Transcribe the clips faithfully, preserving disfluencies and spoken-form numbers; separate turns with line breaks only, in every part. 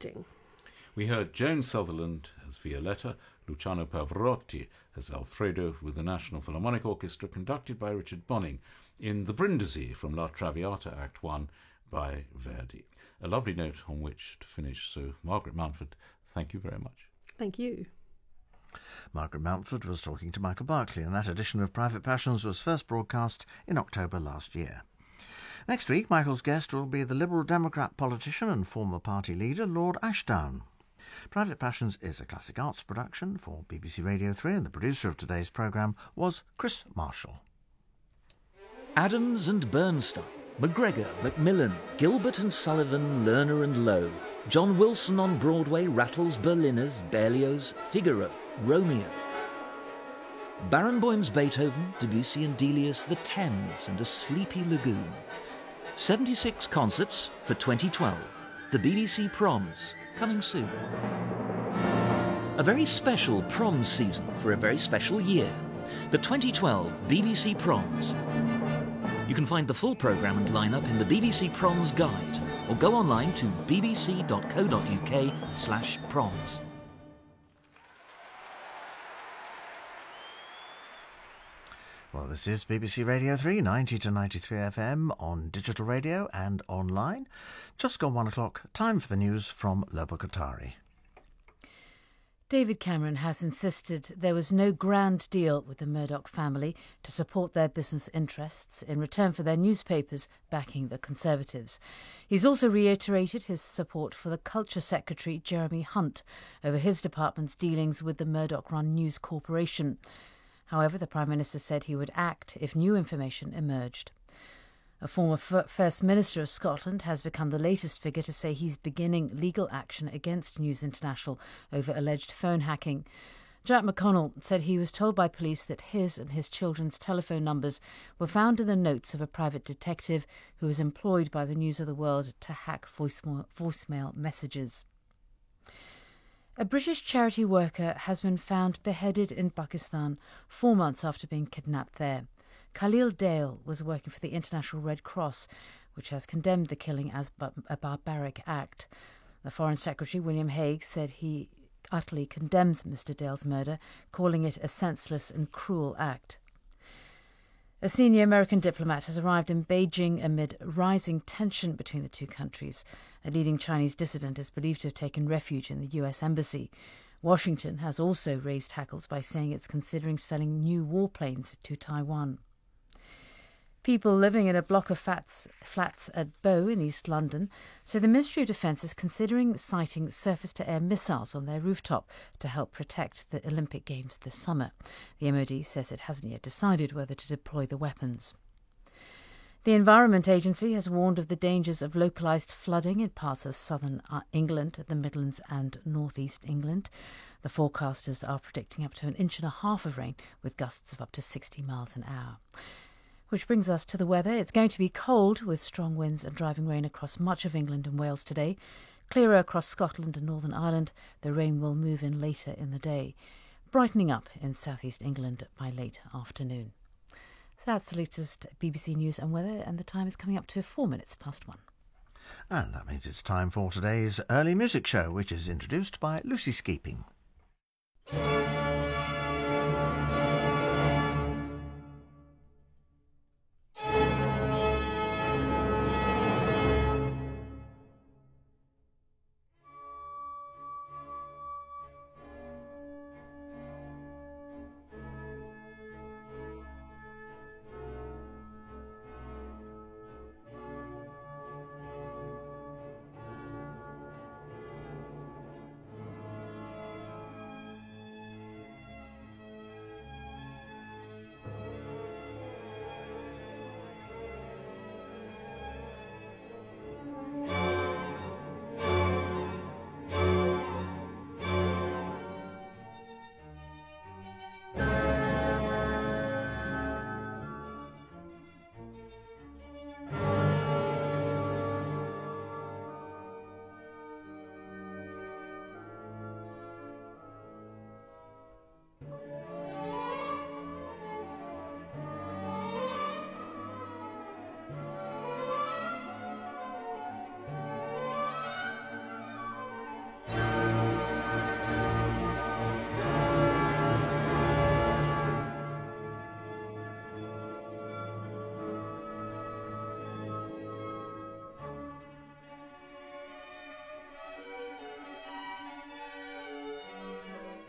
acting.
We heard Joan Sutherland as Violetta, Luciano Pavarotti as Alfredo, with the National Philharmonic Orchestra conducted by Richard Bonning, in the Brindisi from La Traviata Act one by Verdi. A lovely note on which to finish. So, Margaret Mountford, thank you very much.
Thank you.
Margaret Mountford was talking to Michael Barclay, and that edition of Private Passions was first broadcast in October last year. Next week, Michael's guest will be the Liberal Democrat politician and former party leader, Lord Ashdown. Private Passions is a classic arts production for B B C Radio three, and the producer of today's programme was Chris Marshall.
Adams and Bernstein, McGregor, Macmillan, Gilbert and Sullivan, Lerner and Lowe, John Wilson on Broadway rattles Berliners, Berlioz, Figaro, Romeo. Barenboim's Beethoven, Debussy and Delius, The Thames and A Sleepy Lagoon. seventy-six concerts for twenty twelve. The B B C Proms, coming soon. A very special Proms season for a very special year. The twenty twelve B B C Proms. You can find the full programme and lineup in the B B C Proms Guide, or go online to bbc.co.uk slash proms.
Well, this is B B C Radio three, ninety to ninety-three F M on digital radio and online. Just gone one o'clock, time for the news from Lobo Kotari.
David Cameron has insisted there was no grand deal with the Murdoch family to support their business interests in return for their newspapers backing the Conservatives. He's also reiterated his support for the Culture Secretary Jeremy Hunt over his department's dealings with the Murdoch-run News Corporation. However, the Prime Minister said he would act if new information emerged. A former F- First Minister of Scotland has become the latest figure to say he's beginning legal action against News International over alleged phone hacking. Jack McConnell said he was told by police that his and his children's telephone numbers were found in the notes of a private detective who was employed by the News of the World to hack voicemail, voicemail messages. A British charity worker has been found beheaded in Pakistan four months after being kidnapped there. Khalil Dale was working for the International Red Cross, which has condemned the killing as a barbaric act. The Foreign Secretary, William Hague, said he utterly condemns Mister Dale's murder, calling it a senseless and cruel act. A senior American diplomat has arrived in Beijing amid rising tension between the two countries. A leading Chinese dissident is believed to have taken refuge in the U S Embassy. Washington has also raised hackles by saying it's considering selling new warplanes to Taiwan. People living in a block of flats, flats at Bow in East London say the Ministry of Defence is considering siting surface-to-air missiles on their rooftop to help protect the Olympic Games this summer. The M O D says it hasn't yet decided whether to deploy the weapons. The Environment Agency has warned of the dangers of localised flooding in parts of southern England, the Midlands and northeast England. The forecasters are predicting up to an inch and a half of rain with gusts of up to sixty miles an hour. Which brings us to the weather. It's going to be cold with strong winds and driving rain across much of England and Wales today. Clearer across Scotland and Northern Ireland. The rain will move in later in the day. Brightening up in southeast England by late afternoon. That's the latest B B C News and weather, and the time is coming up to four minutes past one.
And that means it's time for today's early music show, which is introduced by Lucy Skeeping.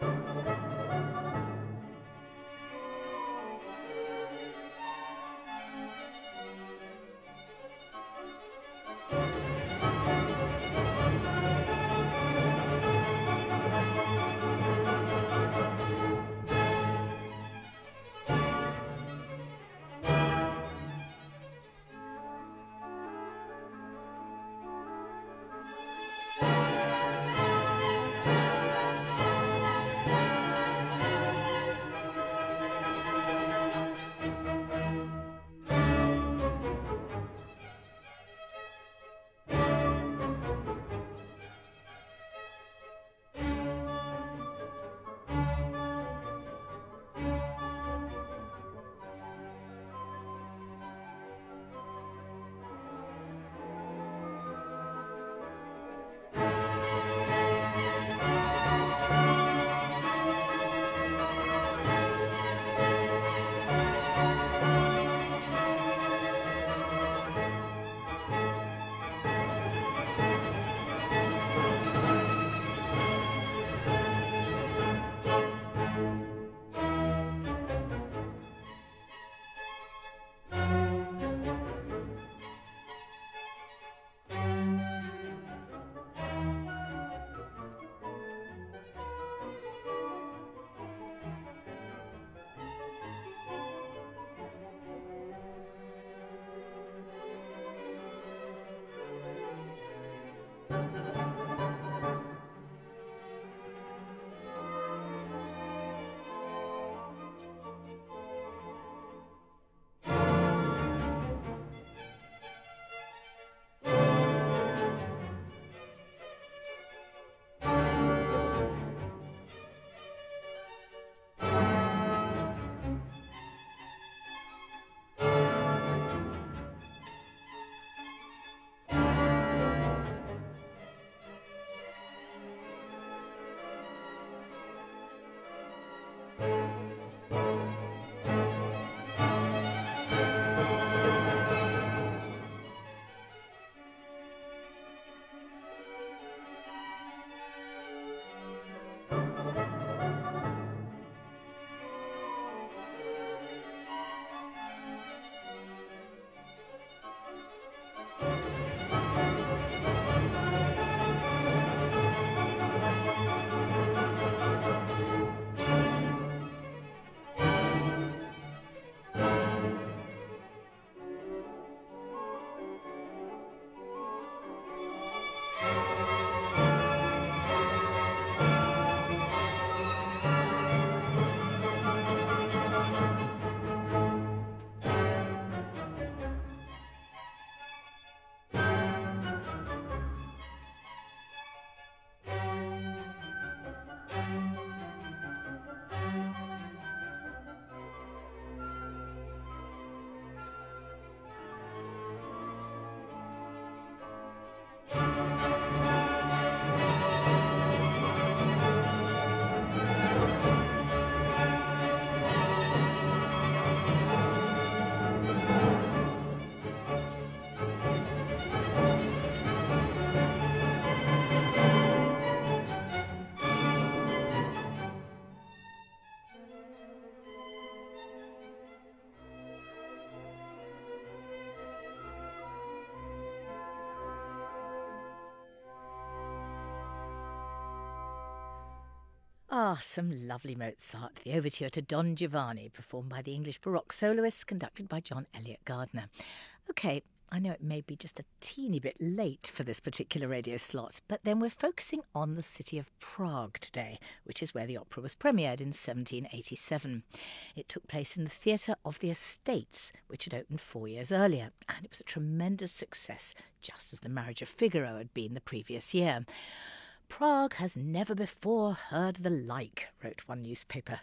Ah, some lovely Mozart, the overture to Don Giovanni, performed by the English Baroque soloists, conducted by John Elliott Gardner. OK, I know it may be just a teeny bit late for this particular radio slot, but then we're focusing on the city of Prague today, which is where the opera was premiered in seventeen eighty-seven. It took place in the Theatre of the Estates, which had opened four years earlier, and it was a tremendous success, just as The Marriage of Figaro had been the previous year. Prague has never before heard the like, wrote one newspaper.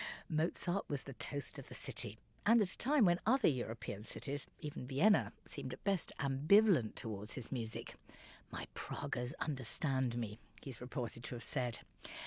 Mozart was the toast of the city, and at a time when other European cities, even Vienna, seemed at best ambivalent towards his music. My Praguers understand me, he's reported to have said.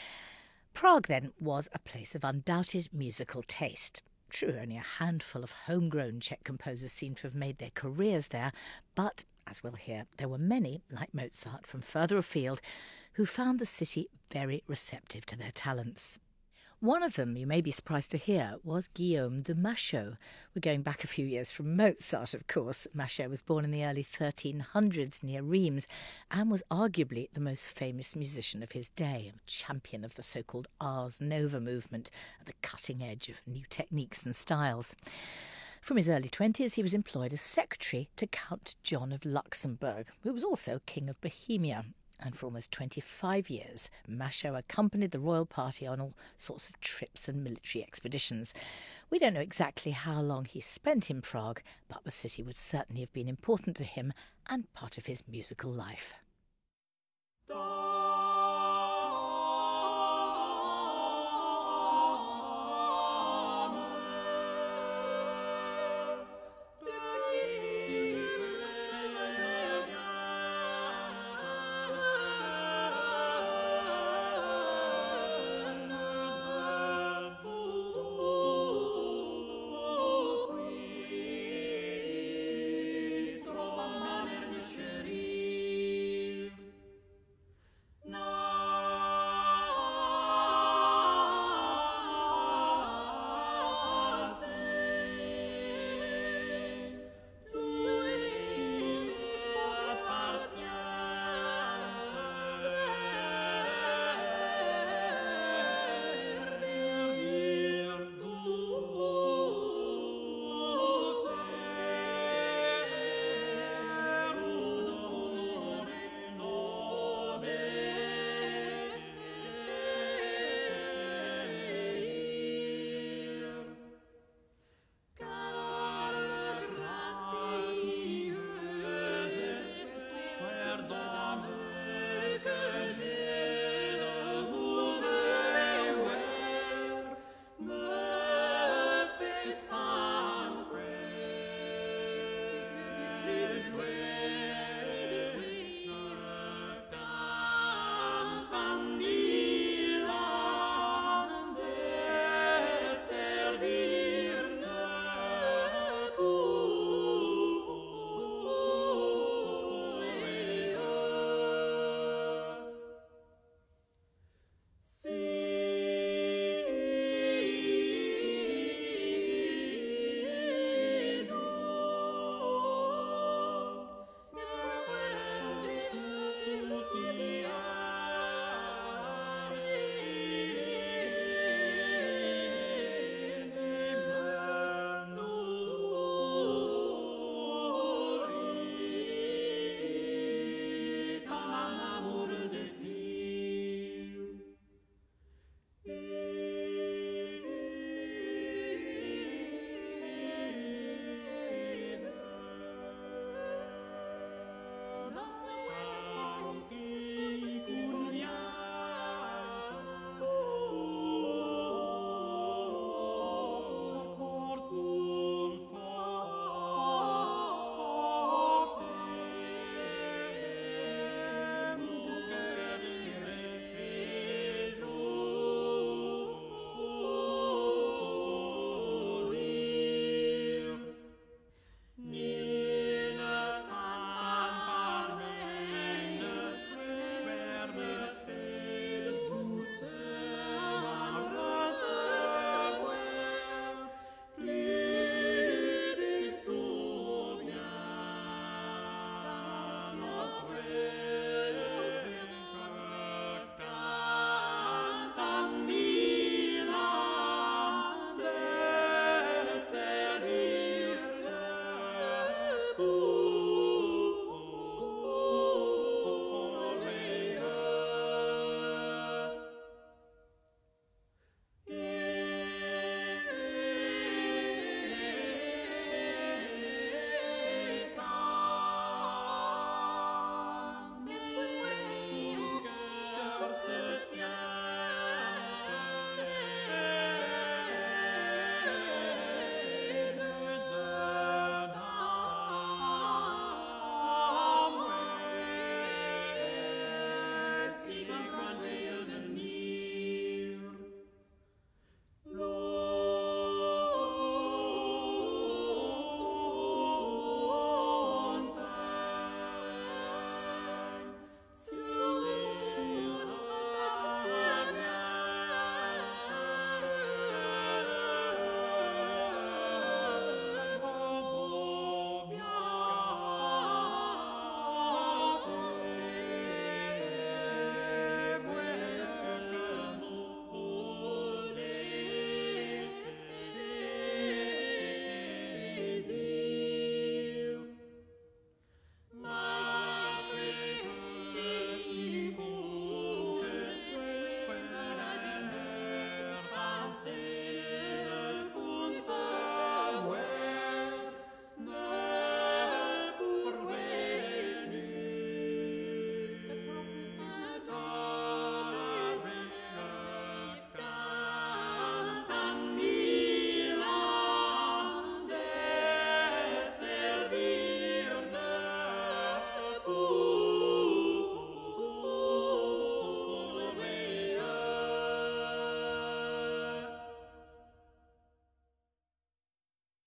Prague, then, was a place of undoubted musical taste. True, only a handful of homegrown Czech composers seem to have made their careers there, but, as we'll hear, there were many, like Mozart, from further afield, who found the city very receptive to their talents. One of them, you may be surprised to hear, was Guillaume de Machaut. We're going back a few years from Mozart, of course. Machaut was born in the early thirteen hundreds near Reims and was arguably the most famous musician of his day, a champion of the so-called Ars Nova movement at the cutting edge of new techniques and styles. From his early twenties, he was employed as secretary to Count John of Luxembourg, who was also King of Bohemia. And for almost twenty-five years, Machaut accompanied the royal party on all sorts of trips and military expeditions. We don't know exactly how long he spent in Prague, but the city would certainly have been important to him and part of his musical life.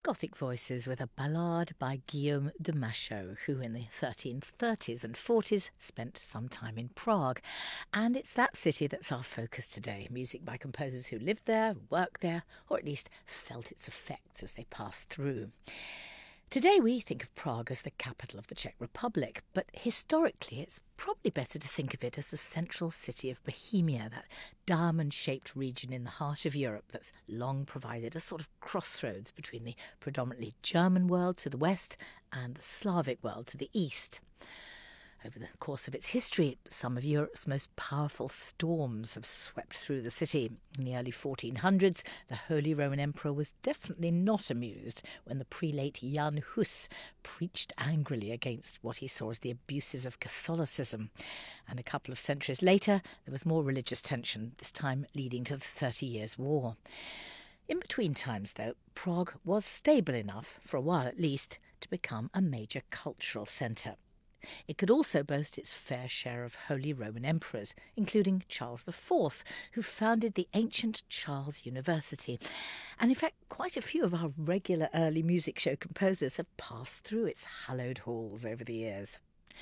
Gothic voices with a ballade by Guillaume de Machaut, who in the thirteen thirties and forties spent some time in Prague. And it's that city that's our focus today. Music by composers who lived there, worked there, or at least felt its effects as they passed through. Today we think of Prague as the capital of the Czech Republic, but historically it's probably better to think of it as the central city of Bohemia, that diamond-shaped region in the heart of Europe that's long provided a sort of crossroads between the predominantly German world to the west and the Slavic world to the east. Over the course of its history, some of Europe's most powerful storms have swept through the city. In the early fourteen hundreds, the Holy Roman Emperor was definitely not amused when the prelate Jan Hus preached angrily against what he saw as the abuses of Catholicism. And a couple of centuries later, there was more religious tension, this time leading to the Thirty Years' War. In between times, though, Prague was stable enough, for a while at least, to become a major cultural centre. It could also boast its fair share of Holy Roman emperors, including Charles the Fourth, who founded the ancient Charles University. And in fact, quite a few of our regular early music show composers have passed through its hallowed halls over the years.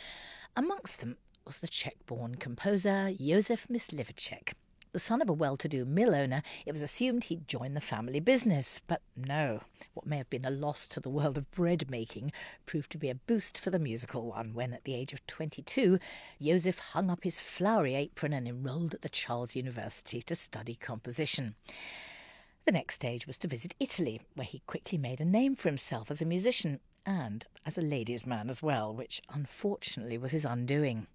Amongst them was the Czech-born composer Josef Mysliveček. The son of a well-to-do mill owner, it was assumed he'd join the family business. But no, what may have been a loss to the world of bread-making proved to be a boost for the musical one when, at the age of twenty-two, Josef hung up his flowery apron and enrolled at the Charles University to study composition. The next stage was to visit Italy, where he quickly made a name for himself as a musician and as a ladies' man as well, which unfortunately was his undoing.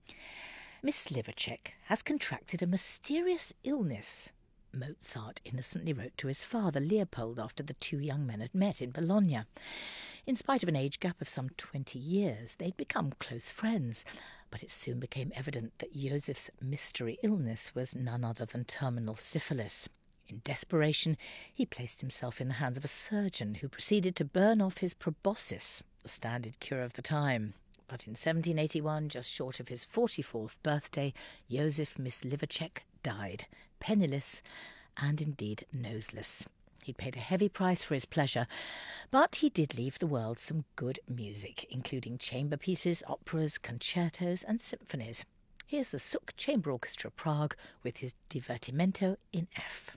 Mysliveček has contracted a mysterious illness, Mozart innocently wrote to his father Leopold after the two young men had met in Bologna. In spite of an age gap of some twenty years, they'd become close friends, but it soon became evident that Josef's mystery illness was none other than terminal syphilis. In desperation, he placed himself in the hands of a surgeon who proceeded to burn off his proboscis, the standard cure of the time. But in seventeen eighty-one, just short of his forty-fourth birthday, Josef Mysliveček died, penniless and indeed noseless. He'd paid a heavy price for his pleasure, but he did leave the world some good music, including chamber pieces, operas, concertos and symphonies. Here's the Suk Chamber Orchestra Prague with his Divertimento in F.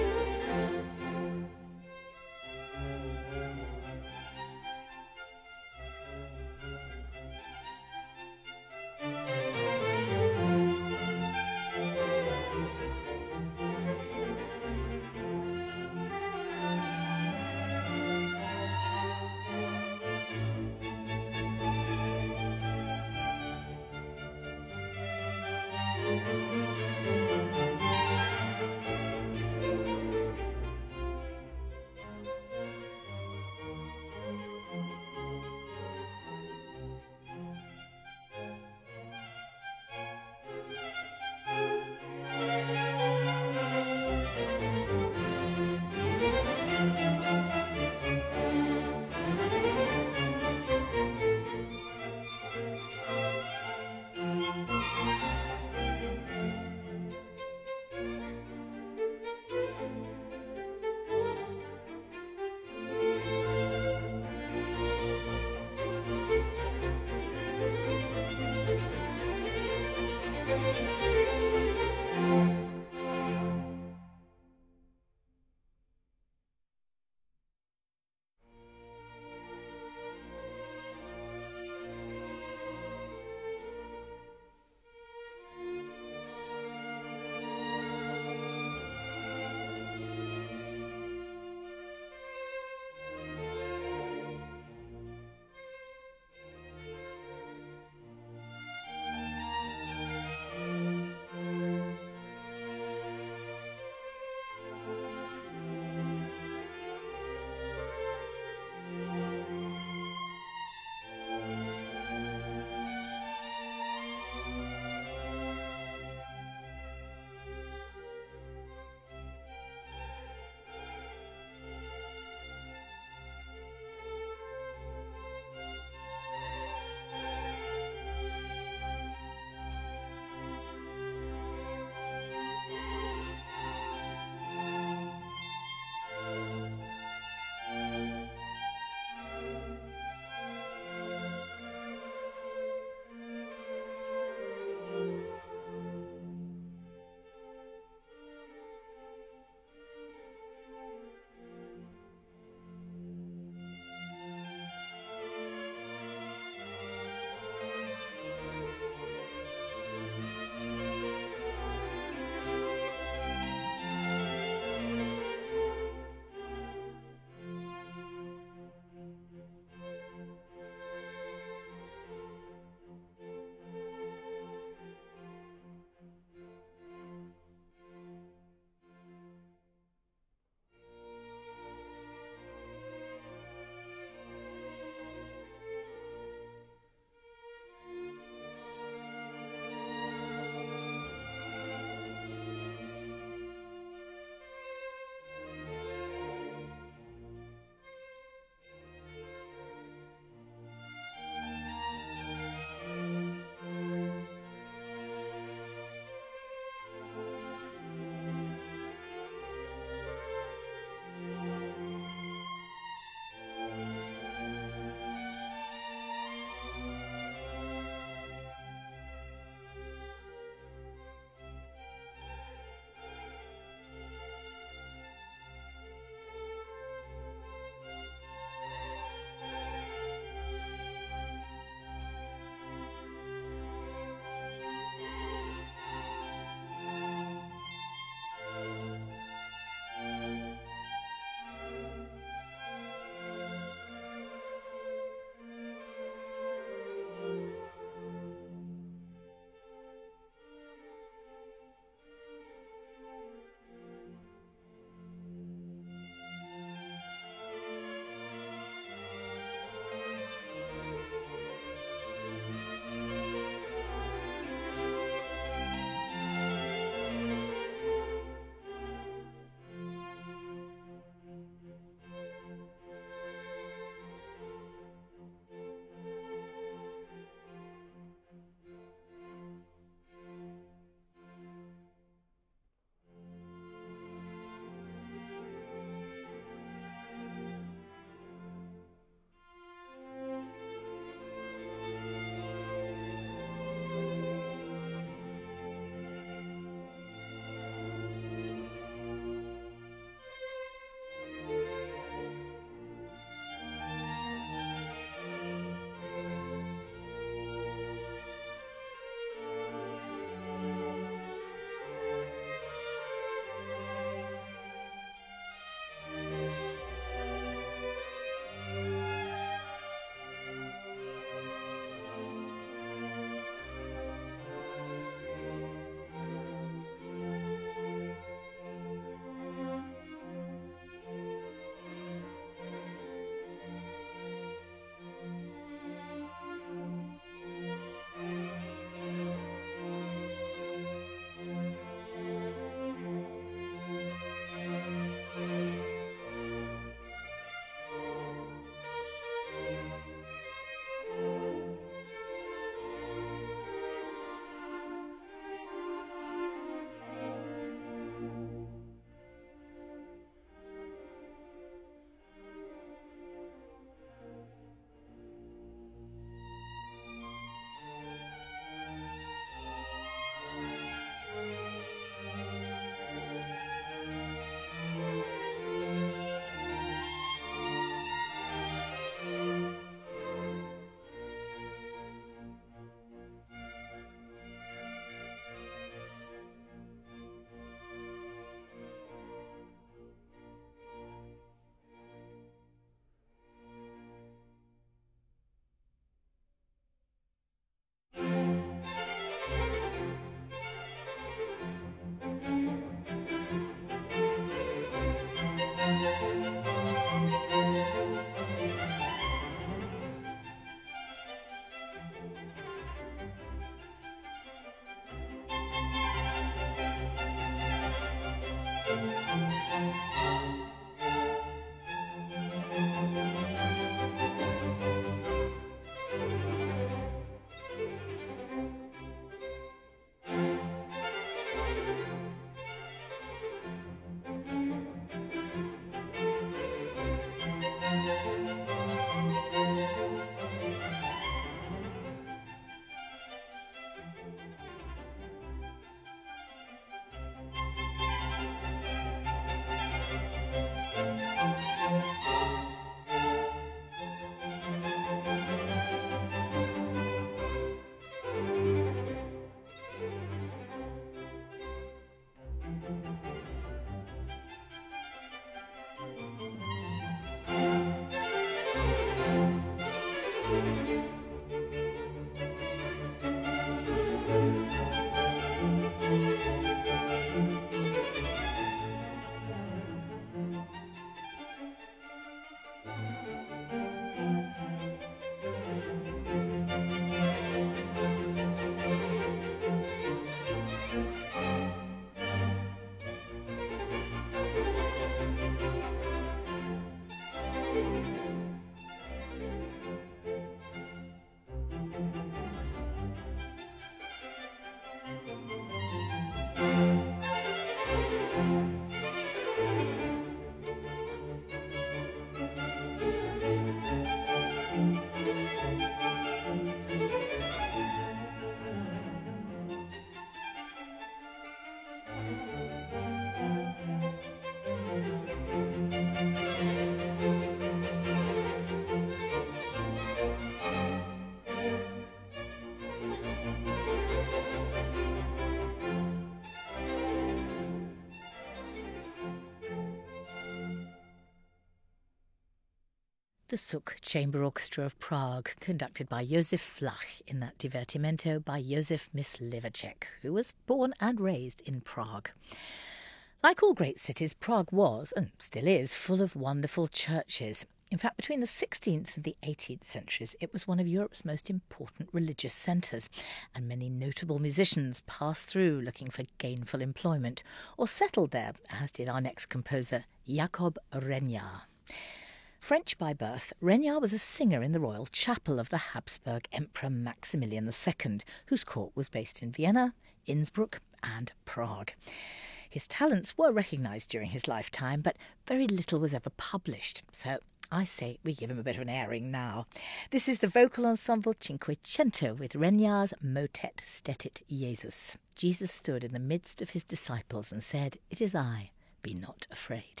the Suk Chamber Orchestra of Prague, conducted by Josef Flach in that divertimento by Josef Myslivacek, who was born and raised in Prague. Like all great cities, Prague was, and still is, full of wonderful churches. In fact, between the sixteenth and the eighteenth centuries, it was one of Europe's most important religious centres, and many notable musicians passed through looking for gainful employment, or settled there, as did our next composer, Jakob Regnard. French by birth, Regnard was a singer in the royal chapel of the Habsburg Emperor Maximilian the Second, whose court was based in Vienna, Innsbruck and Prague. His talents were recognised during his lifetime, but very little was ever published, so I say we give him a bit of an airing now. This is the vocal ensemble Cinquecento with Regnard's motet Stetit Jesus. Jesus stood in the midst of his disciples and said, "It is I, be not afraid."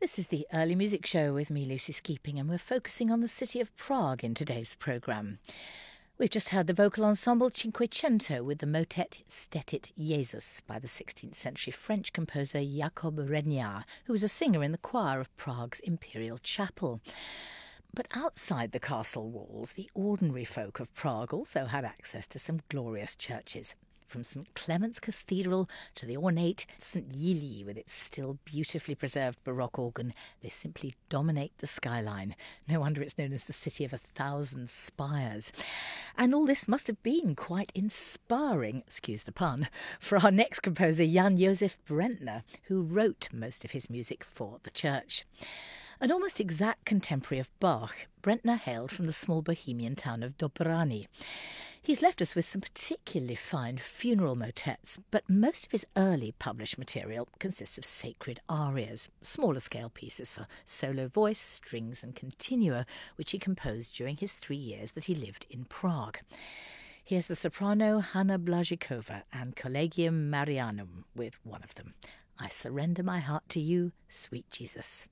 This is the Early Music Show with me, Lucy Skeeping, and we're focusing on the city of Prague in today's programme. We've just heard the vocal ensemble Cinquecento with the motet Stetit Jesus by the sixteenth century French composer Jacob Regnard, who was a singer in the choir of Prague's Imperial Chapel. But outside the castle walls, the ordinary folk of Prague also had access to some glorious churches. From Saint Clement's Cathedral to the ornate Saint Yili with its still beautifully preserved Baroque organ, they simply dominate the skyline. No wonder it's known as the city of a thousand spires. And all this must have been quite inspiring, excuse the pun, for our next composer, Jan Josef Brentner, who wrote most of his music for the church. An almost exact contemporary of Bach, Brentner hailed from the small Bohemian town of Dobrany. He's left us with some particularly fine funeral motets, but most of his early published material consists of sacred arias, smaller scale pieces for solo voice, strings and continua, which he composed during his three years that he lived in Prague. Here's the soprano Hanna Blazikova and Collegium Marianum with one of them. I surrender my heart to you, sweet Jesus.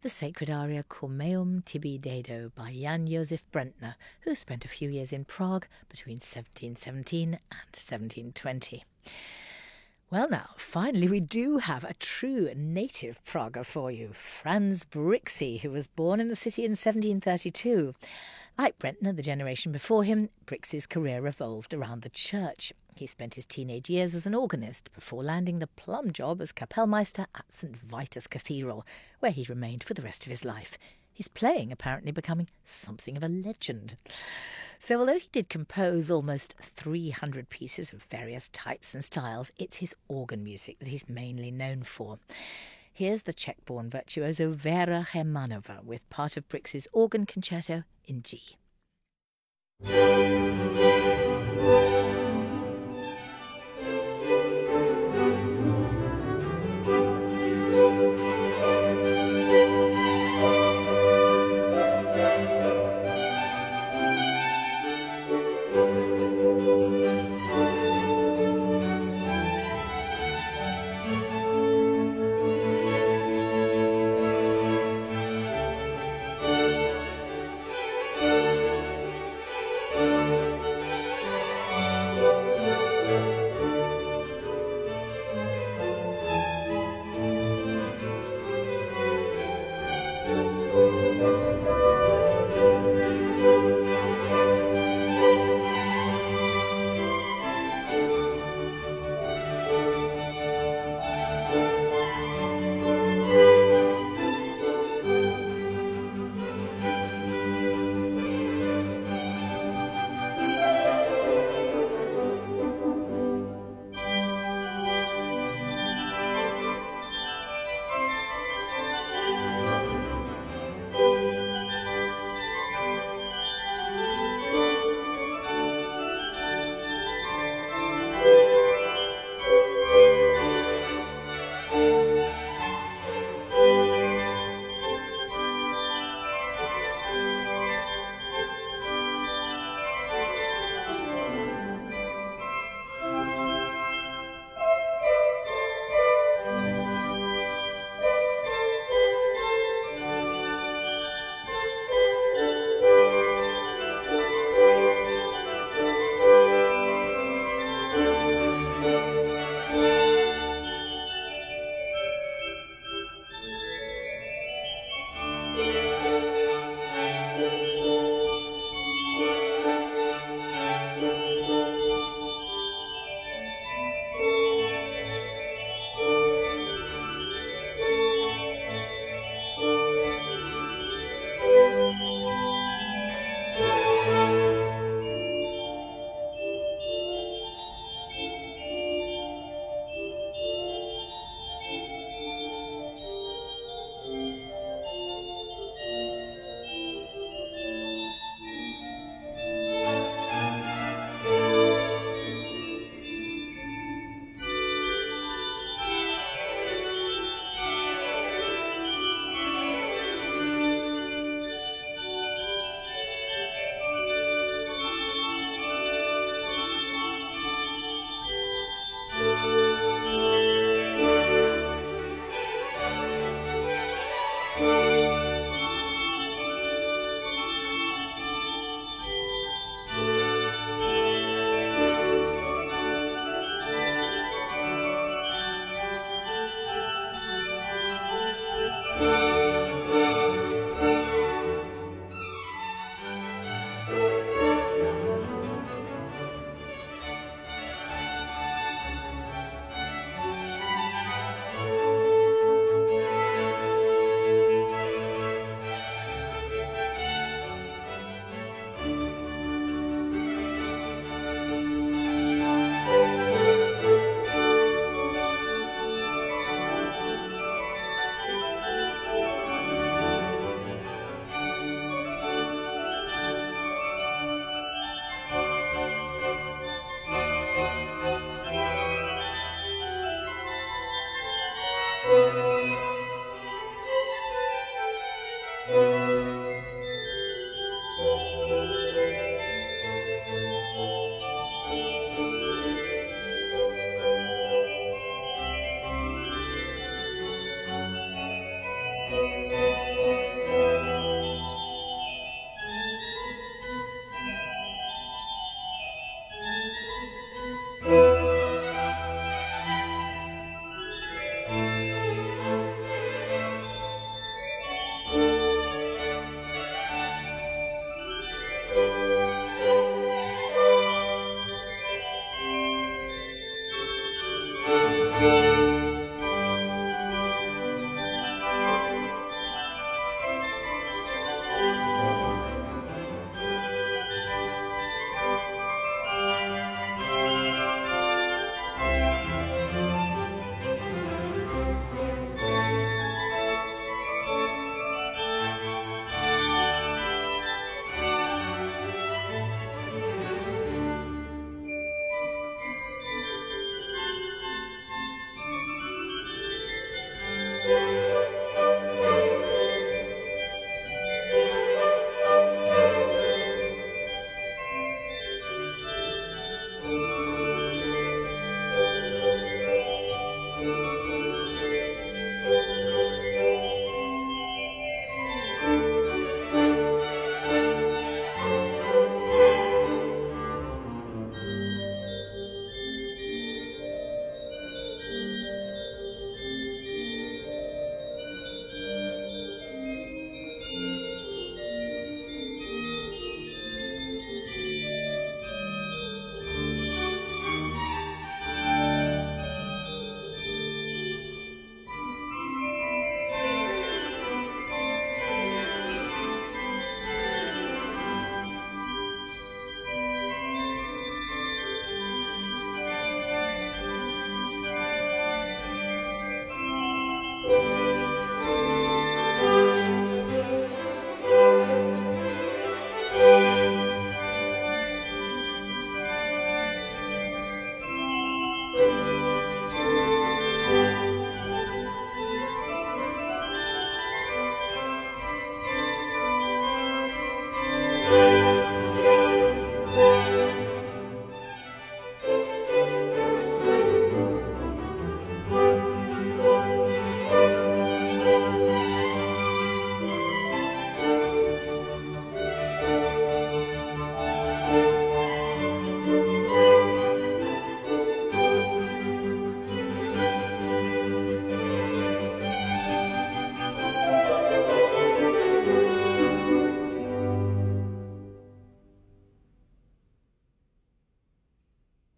the sacred aria Cum Meum Tibi Dedo by Jan Josef Brentner, who spent a few years in Prague between seventeen seventeen and seventeen twenty. Well now, finally we do have a true native Praguer for you, Franz Brixey, who was born in the city in seventeen thirty-two. Like Brentner, the generation before him, Brixey's career revolved around the church. He spent his teenage years as an organist before landing the plum job as Kapellmeister at Saint Vitus Cathedral, where he remained for the rest of his life. His playing apparently becoming something of a legend. So although he did compose almost three hundred pieces of various types and styles, it's his organ music that he's mainly known for. Here's the Czech-born virtuoso Vera Hermanova with part of Brixey's organ concerto in G.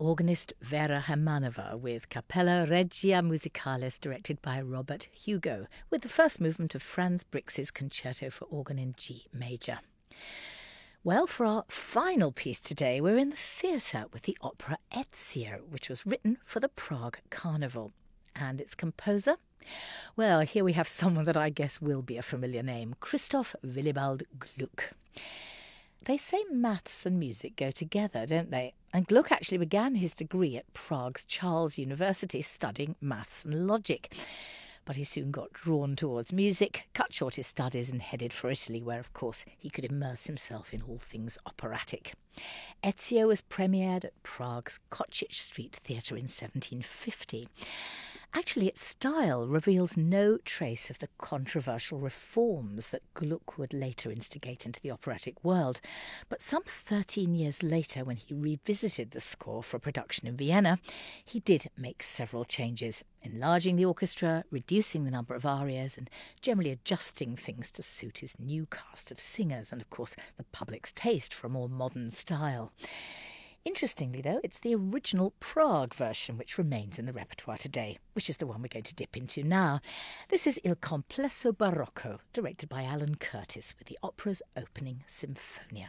organist Vera Hermanova with Capella Regia Musicalis directed by Robert Hugo, with the first movement of Franz Brix's Concerto for Organ in G major. Well, for our final piece today, we're in the theatre with the opera Ezio, which was written for the Prague Carnival. And its composer? Well, here we have someone that I guess will be a familiar name, Christoph Willibald Gluck. They say maths and music go together, don't they? And Gluck actually began his degree at Prague's Charles University studying maths and logic. But he soon got drawn towards music, cut short his studies and headed for Italy, where, of course, he could immerse himself in all things operatic. Ezio was premiered at Prague's Kocich Street Theatre in seventeen fifty. Actually, its style reveals no trace of the controversial reforms that Gluck would later instigate into the operatic world. But some thirteen years later, when he revisited the score for a production in Vienna, he did make several changes, enlarging the orchestra, reducing the number of arias, and generally adjusting things to suit his new cast of singers and, of course, the public's taste for a more modern style. Interestingly, though, it's the original Prague version which remains in the repertoire today, which is the one we're going to dip into now. This is Il Complesso Barocco, directed by Alan Curtis, with the opera's opening Symphonia.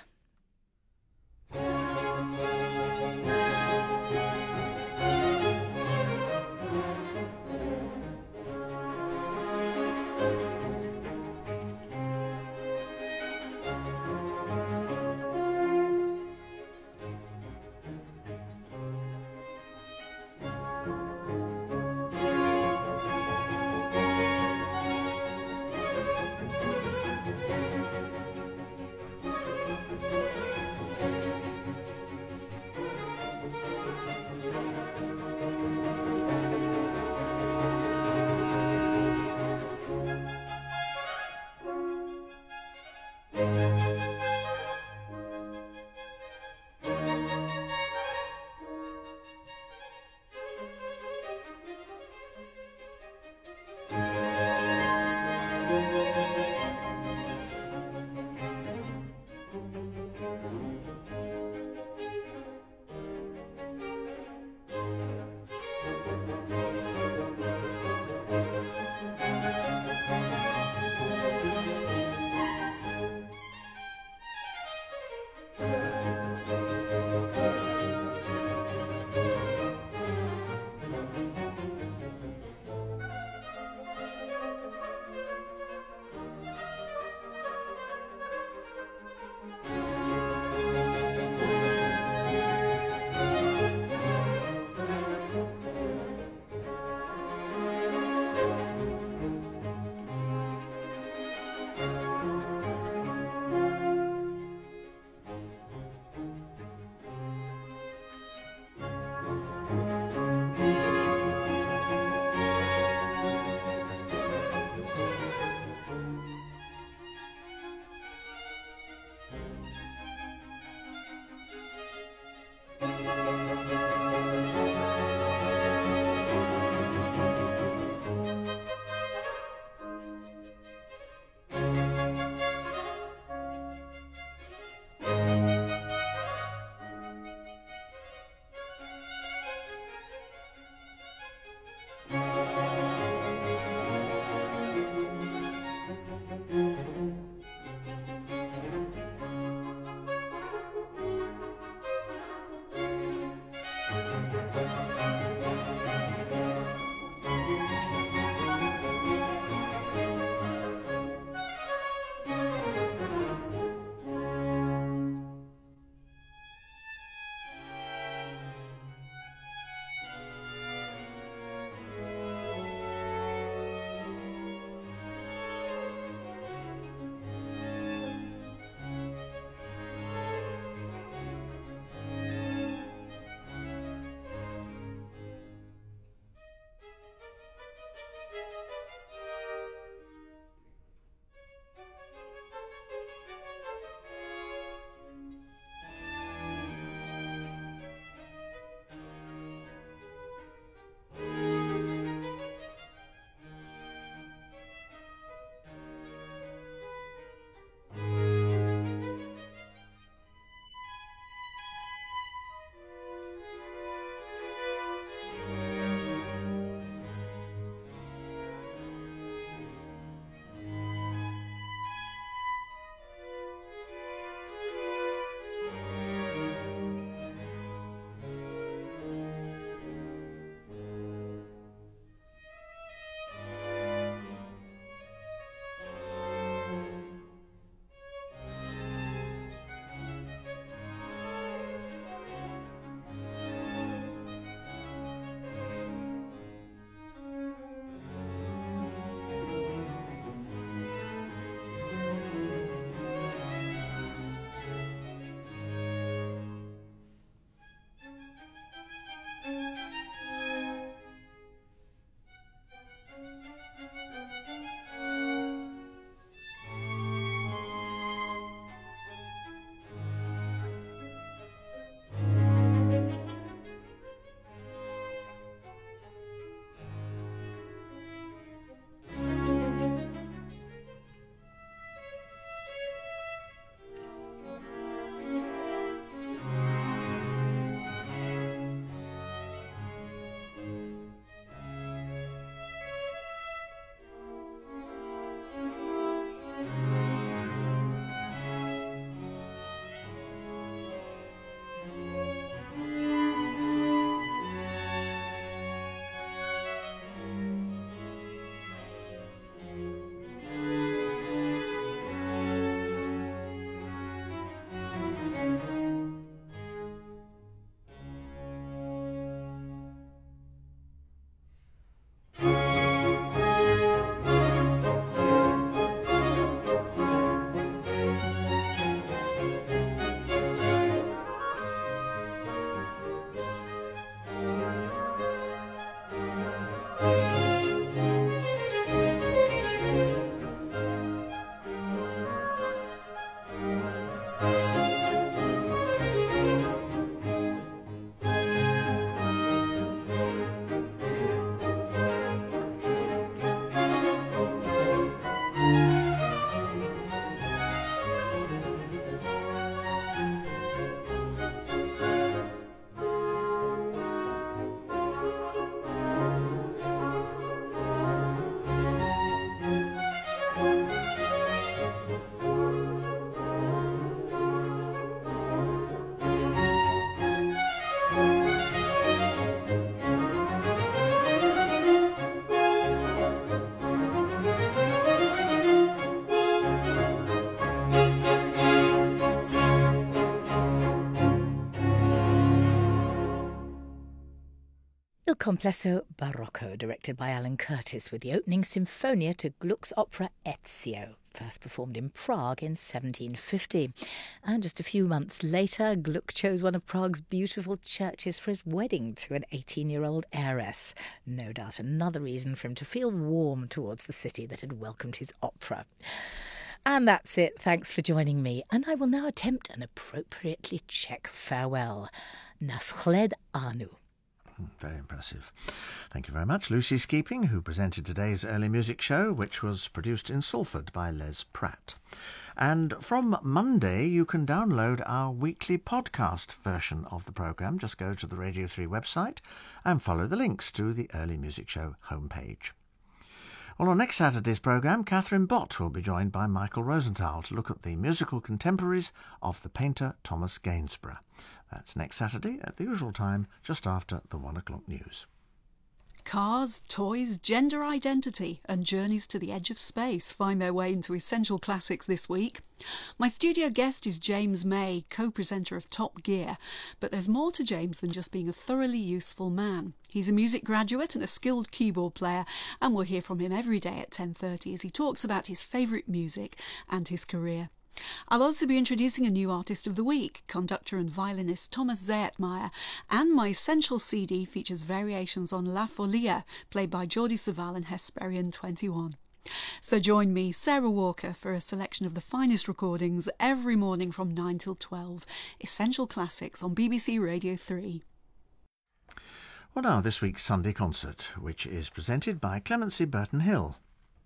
Il Complesso Barocco, directed by Alan Curtis, with the opening Sinfonia to Gluck's opera Ezio, first performed in Prague in seventeen fifty. And just a few months later, Gluck chose one of Prague's beautiful churches for his wedding to an eighteen-year-old heiress. No doubt another reason for him to feel warm towards the city that had welcomed his opera. And that's it. Thanks for joining me. And I will now attempt an appropriately Czech farewell. Naschled Anu.
Very impressive. Thank you very much, Lucy Skeeping, who presented today's Early Music Show, which was produced in Salford by Les Pratt. And from Monday, you can download our weekly podcast version of the programme. Just go to the Radio three website and follow the links to the Early Music Show homepage. Well, on next Saturday's programme, Catherine Bott will be joined by Michael Rosenthal to look at the musical contemporaries of the painter Thomas Gainsborough. That's next Saturday at the usual time, just after the one o'clock news.
Cars, toys, gender identity and journeys to the edge of space find their way into Essential Classics this week. My studio guest is James May, co-presenter of Top Gear, but there's more to James than just being a thoroughly useful man. He's a music graduate and a skilled keyboard player, and we'll hear from him every day at ten thirty as he talks about his favourite music and his career. I'll also be introducing a new artist of the week, conductor and violinist Thomas Zeytmeyer, and my Essential C D features variations on La Folia, played by Jordi Savall and Hesperian twenty-one. So join me, Sarah Walker, for a selection of the finest recordings every morning from nine till twelve. Essential Classics on B B C Radio three.
Well, now this week's Sunday concert, which is presented by Clemency Burton-Hill.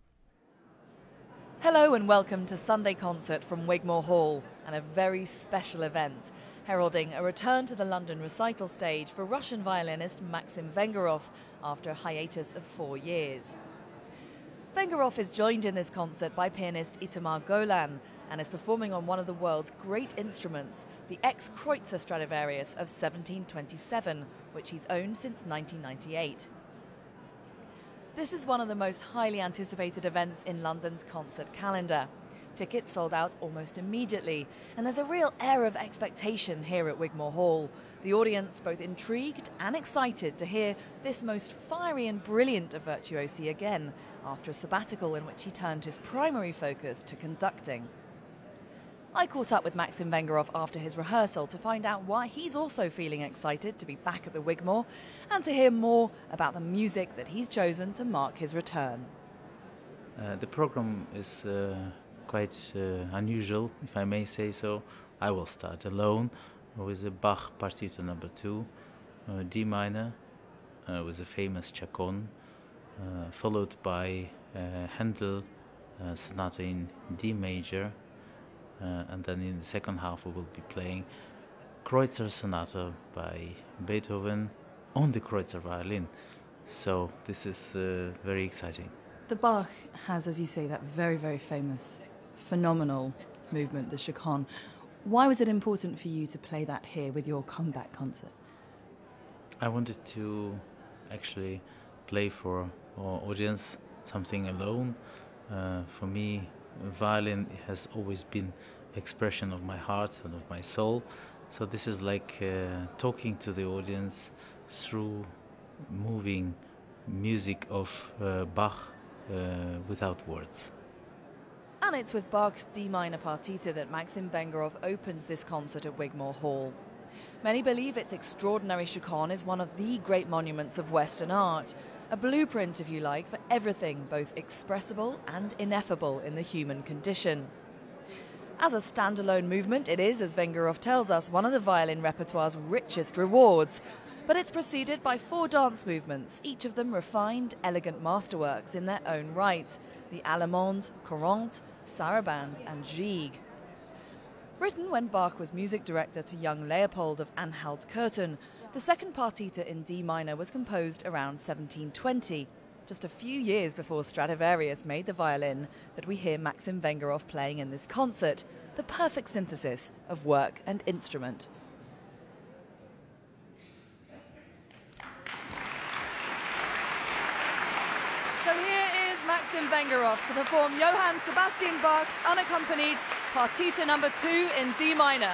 Hello and welcome to Sunday Concert from Wigmore Hall, and a very special event, heralding a return to the London recital stage for Russian violinist Maxim Vengerov after a hiatus of four years. Vengerov is joined in this concert by pianist Itamar Golan and is performing on one of the world's great instruments, the ex-Kreutzer Stradivarius of seventeen twenty-seven, which he's owned since nineteen ninety-eight. This is one of the most highly anticipated events in London's concert calendar. Tickets sold out almost immediately, and there's a real air of expectation here at Wigmore Hall. The audience both intrigued and excited to hear this most fiery and brilliant of virtuosi again, after a sabbatical in which he turned his primary focus to conducting. I caught up with Maxim Vengerov after his rehearsal to find out why he's also feeling excited to be back at the Wigmore and to hear more about the music that he's chosen to mark his return.
Uh, the program is uh, quite uh, unusual, if I may say so. I will start alone with the Bach Partita number two, uh, D minor, uh, with the famous Chaconne, uh, followed by uh, Handel uh, Sonata in D major. Uh, and then in the second half we will be playing Kreutzer Sonata by Beethoven on the Kreutzer violin. So this is uh, very exciting.
The Bach has, as you say, that very, very famous, phenomenal movement, the Chaconne. Why was it important for you to play that here with your comeback concert?
I wanted to actually play for our audience something alone. Uh, for me, violin has always been expression of my heart and of my soul, so this is like uh, talking to the audience through moving music of uh, Bach uh, without words.
And it's with Bach's D minor partita that Maxim Vengerov opens this concert at Wigmore Hall. Many believe its extraordinary Chaconne is one of the great monuments of Western art, a blueprint, if you like, for everything both expressible and ineffable in the human condition. As a standalone movement, it is, as Vengerov tells us, one of the violin repertoire's richest rewards. But it's preceded by four dance movements, each of them refined, elegant masterworks in their own right: the Allemande, Courante, Sarabande and Gigue. Written when Bach was music director to young Leopold of Anhalt-Köthen, the second partita in D minor was composed around seventeen twenty, just a few years before Stradivarius made the violin that we hear Maxim Vengerov playing in this concert, the perfect synthesis of work and instrument. So here is Maxim Vengerov to perform Johann Sebastian Bach's unaccompanied Partita number two in D minor.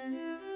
Thank you.